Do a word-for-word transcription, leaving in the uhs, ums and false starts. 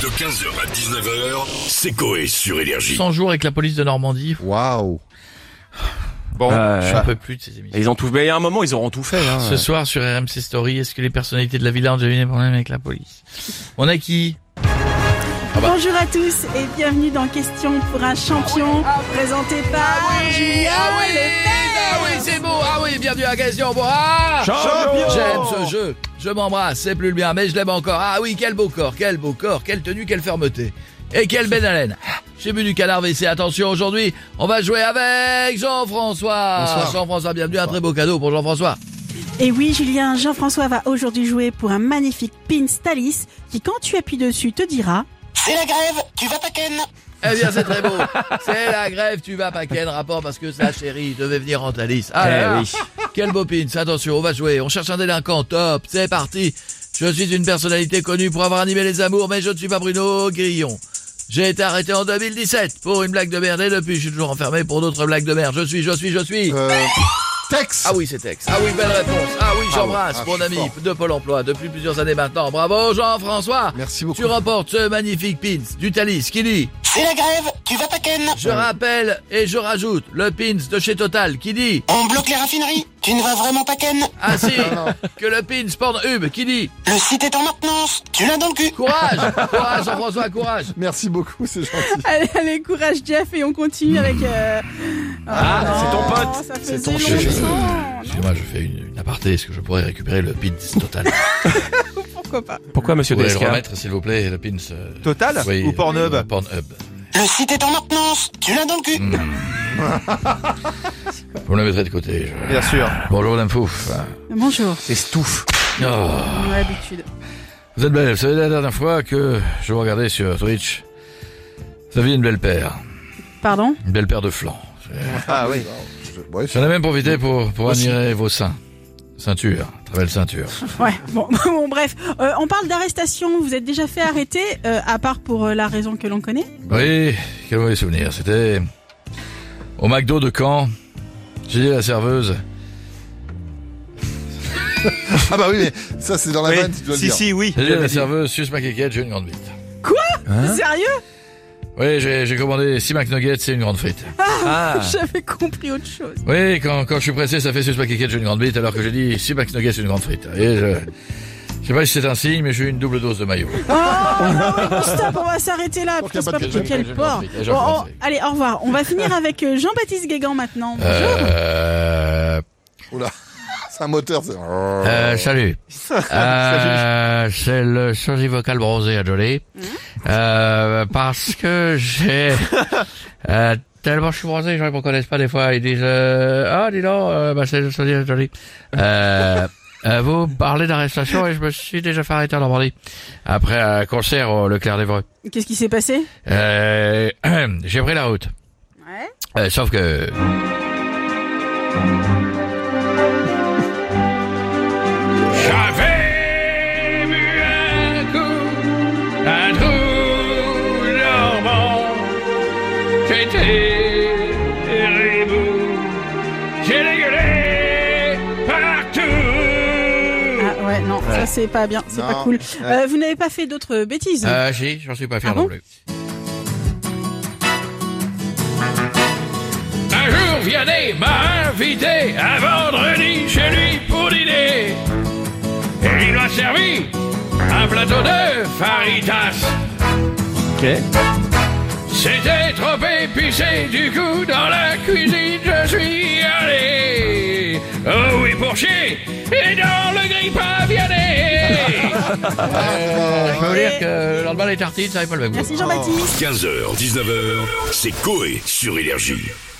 De quinze heures à dix-neuf heures, c'est Coé sur Énergie. cent jours avec la police de Normandie. Waouh. Bon, Euh, je n'en peux plus de ces émissions. Ils ont tout, mais il y a un moment, ils auront tout fait, hein. Ce soir sur R M C Story, est-ce que les personnalités de la villa ont déjà eu des problèmes avec la police? On a qui? Ah bah. Bonjour à tous et bienvenue dans Question pour un champion, présenté par Julien ah oui, Lepers. ah oui, c'est beau, ah oui, bienvenue à Question pour un Champion. J'aime ce jeu, je m'embrasse, c'est plus le bien, mais je l'aime encore. Ah oui, quel beau corps, quel beau corps, quelle tenue, quelle fermeté. Et quelle belle haleine. J'ai bu du canard W C, attention, aujourd'hui, on va jouer avec Jean-François. Bonsoir. Jean-François, bienvenue, un très beau cadeau pour Jean-François. Et oui Julien, Jean-François va aujourd'hui jouer pour un magnifique pin Thalys qui quand tu appuies dessus te dira... C'est la grève, tu vas pas ken. Eh bien, c'est très beau. C'est la grève, tu vas pas ken, rapport parce que sa chérie devait venir en Thalys. Ah là là, oui. quel beau pins. Attention, on va jouer. On cherche un délinquant. Top. C'est parti. Je suis une personnalité connue pour avoir animé les amours, mais je ne suis pas Bruno Grillon. J'ai été arrêté en deux mille dix-sept pour une blague de merde et depuis, je suis toujours enfermé pour d'autres blagues de merde. Je suis, je suis, je suis. Euh, Tex. Ah oui, c'est Tex. Ah oui, belle réponse. Ah oui, j'embrasse Ah oui. Ah, mon je suis ami fort. de Pôle emploi depuis plusieurs années maintenant. Bravo Jean-François. Merci beaucoup. Tu remportes ce magnifique pins du Thalys qui dit... C'est la grève, tu vas pas ken. Je rappelle et je rajoute le pins de chez Total qui dit... On bloque les raffineries, tu ne vas vraiment pas ken. Ainsi que le pins Pornhub qui dit... Le site est en maintenance, tu l'as dans le cul. Courage. Courage Jean-François, courage. Merci beaucoup, c'est gentil. Allez, allez, courage Jeff et on continue avec... Euh... Ah, non, c'est ton pote. Ça C'est faisait ton chef. longtemps. Excusez-moi, je fais une, une aparté. Est-ce que je pourrais récupérer le pins Total? Pourquoi pas? Pourquoi, monsieur Vous pouvez le Desca? remettre s'il vous plaît, le pins... euh, Total oui, ou Pornhub euh, Pornhub. Le site est en maintenance, tu l'as dans le cul. Vous me le mettrez de côté. je- Bien sûr. Bonjour Madame Fouf. Bonjour, C'est Stouff. Oh. on a l'habitude. Vous êtes belle. Vous savez, la dernière fois que je vous regardais sur Twitch, vous aviez une belle paire. Pardon? Une belle paire de flancs. Ah oui. Je- ouais, J'en ai même profité pour, pour Aussi. admirer vos seins. Ceinture. Très belle ceinture. Ouais, bon, bon bref, euh, on parle d'arrestation, vous êtes déjà fait arrêter, euh, à part pour euh, la raison que l'on connaît? Oui, quel mauvais souvenir. C'était au McDo de Caen. J'ai dit à la serveuse... Ah bah oui, mais ça c'est dans la Oui. vanne, tu dois le Si, dire. si, oui. J'ai dit à la J'avais dit. serveuse, suce ma kékette, j'ai une grande bite. Sérieux? Oui, j'ai, j'ai commandé six McNuggets et une grande frite. Ah. J'avais compris autre chose. Oui, quand, quand je suis pressé, ça fait suce ma kékette, j'ai une grande bite, alors que j'ai dit six McNuggets et une grande frite. Et je... Je sais pas si c'est un signe, mais j'ai eu une double dose de maillot. Oh non, stop, on va s'arrêter là. Pour Putain, qu'il y c'est a pas pas de pour questions. quel J'ai port. compris, j'ai Bon, compris. on- allez, au revoir. On va finir avec euh, Jean-Baptiste Guégan maintenant. Bonjour. Euh... Oula, c'est un moteur. C'est... Euh, salut. Euh, c'est le sosie vocal bronzé à Jolie. Euh, parce que j'ai, euh, tellement je suis bronzé, les gens ne me connaissent pas des fois. Ils disent, euh, ah, dis donc, euh, bah, c'est le sosie à Jolie. Euh, euh, vous parlez d'arrestation et je me suis déjà fait arrêter en Normandie. Après un concert au Leclerc d'Evreux. Qu'est-ce qui s'est passé? Euh, j'ai pris la route. Ouais. Euh, sauf que, j'avais vu un coup, un trou normand. J'étais ribou, j'ai dégueulé partout. Ah ouais, non, ça c'est pas bien, c'est Non. pas cool. Euh, vous n'avez pas fait d'autres bêtises? Euh, si, j'en suis pas fier Ah non bon plus. Un jour, Vianney m'a invité un vendredi chez lui pour dîner. Et il m'a servi un plateau de faritas. Ok. C'était trop épicé, du coup dans la cuisine je suis allé. Oh oui pour chier, et dans le grille à Vianney. euh, je peux vous dire que le lendemain les tartines ça n'avait pas le même goût. Merci Jean-Baptiste. quinze heures, dix-neuf heures, c'est Coé sur Énergie.